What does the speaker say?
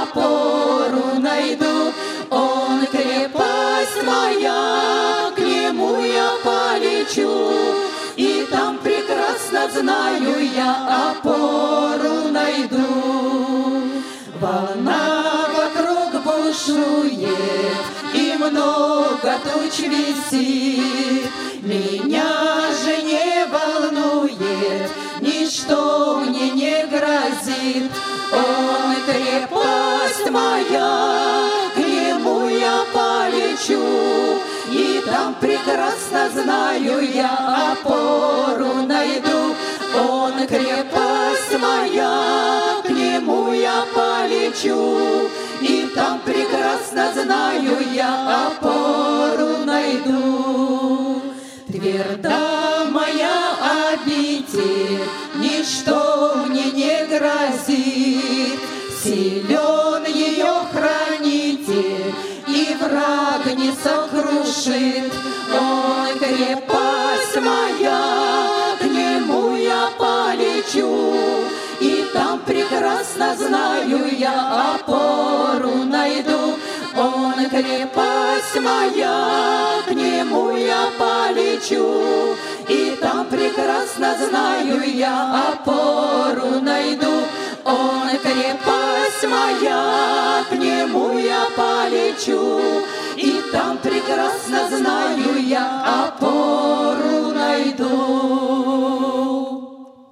опору найду. Он крепость моя, к нему я полечу, и там прекрасно знаю я опору найду. Волна вокруг бушует, и много туч висит, меня же не волнует, ничто мне не грозит. Он крепость моя, к нему я полечу, и там прекрасно знаю я опору найду. Он крепость моя, к нему я полечу, и там прекрасно знаю я опору найду. Тверда моя обитель, ничто мне не грозит, силен ее хранитель, и враг не сокрушит. Он крепость моя, к нему я полечу, и там прекрасно знаю я опору найду. Он крепость моя, к нему я полечу, и там прекрасно знаю я опору найду. Он крепость моя, к нему я полечу, и там прекрасно знаю я